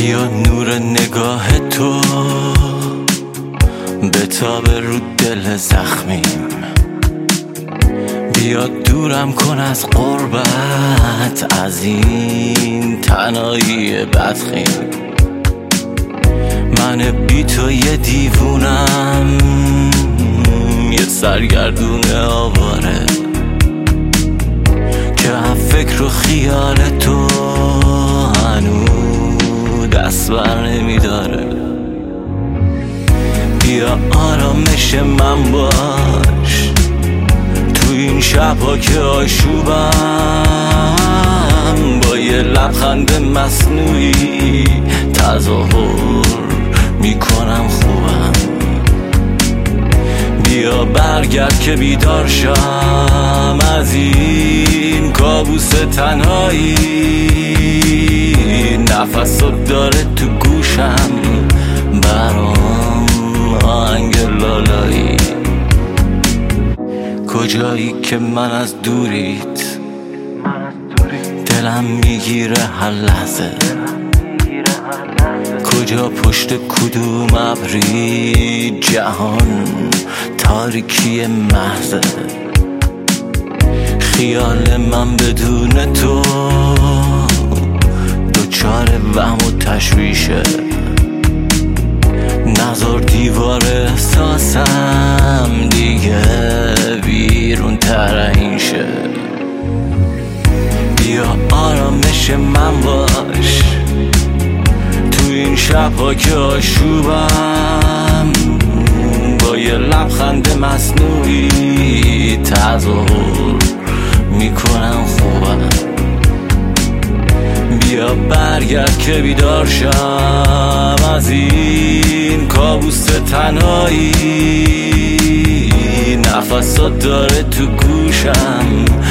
بیا نور نگاه تو بتابه رو دل زخمیم، بیا دورم کن از غربت، از این تنهایی بدخیم. من بی تو یه دیوونم، یه سرگردون آواره که فکر و خیال تو هنوز دست بر نمیداره. بیا آرامش من باش تو این شبها که آشوبم، با یه لبخند مصنوعی تظاهر میکنم خوبم. بیا برگرد که بیدار شم از این کابوس تنهایی، نفست داره تو گوشم برام آهنگ لالایی. کجایی که من از دوریت دلم میگیره هر لحظه، کجا پشت کدوم ابری جهان تاریکی محضه. خیال من بدون تو دوچار وهم و تشویشه، نذار دیوار احساسم دیگه بیرون تر این شه. بیا آرامش من باش تو این شبها که آشوبم، با یه لبخند مصنوعی تظاهر میکنم خوبم. بیا برگرد که بیدار شم از این کابوس تنهایی، نفست داره تو گوشم